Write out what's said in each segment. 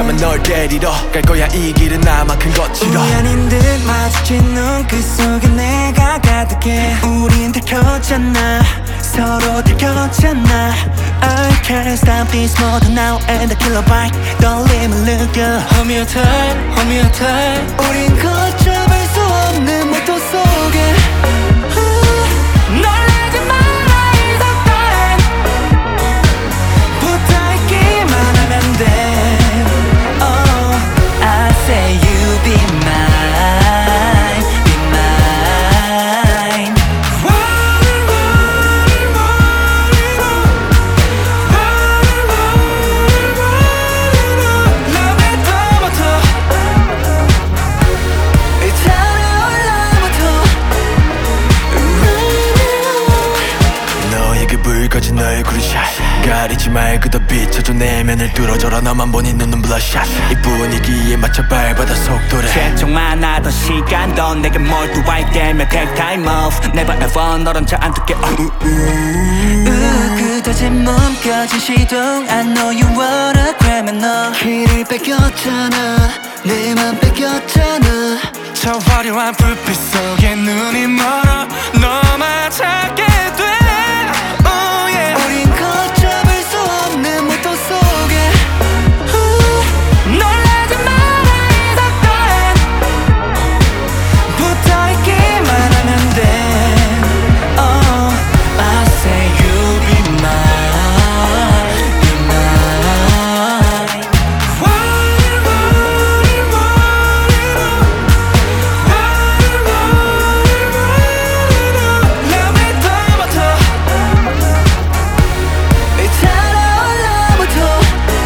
나만 널 데리러 갈 거야. 이 길은 나만큼 거칠어. 우연인 듯 마주친 눈빛 속에 내가 가득해. 우린 들켰잖아, 서로 들켰잖아. I can't stop this motor now and the kilobyte 떨림을 느껴. Hold me tight, hold me tight. 우린 걷잡을 수 없는 모토 속에 놀라지 마라 이 사건. 붙어있기만 하면 돼. Oh, I say you be mine, be mine. Love 더부터 이 달에 올라부터 너의 그 붉어진 얼굴이 샷 가리지 말고 더 비춰줘. 내면을 뚫어줘라. 너만 보니 눈은 블러샷. 이 분위기에 맞춰 밟아다 속도를. 최종 많아도 시간도 내게 몰두할 때면 take time off. Never ever 너랑 잘 안 둘게. 그다진 멈춰진 시동. I know you wanna grab me. 너 길을 뺏겼잖아, 내 맘 뺏겼잖아. 저 화려한 불빛 속에 눈이 멀어 너만 찾게 돼. Oh yeah. 우린 걷잡을 수 없는 모토 속에 놀라지 마라 이 사건. 붙어있기만 하면 돼. Oh, I say you be mine, be mine. Love 더부터 이 달에 올라부터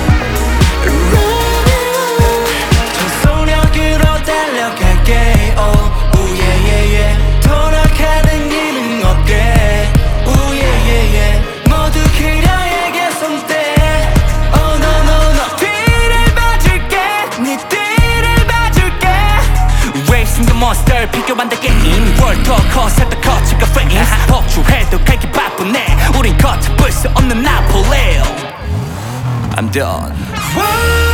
전속력으로 달려갈게. Oh, ooh yeah yeah yeah. 돌아가는 길은 없게. Ooh yeah yeah yeah. 모두 그녀에게 손대. Oh no no no. 뒤를 봐줄게, 네 뒤를 봐줄게. Racing the monster 비교만 될 게임. World tour concept 거치가 fame. 폭주해도 갈기 바쁘네. 우린 걷잡을 수 없는 나폴레옹. I'm done.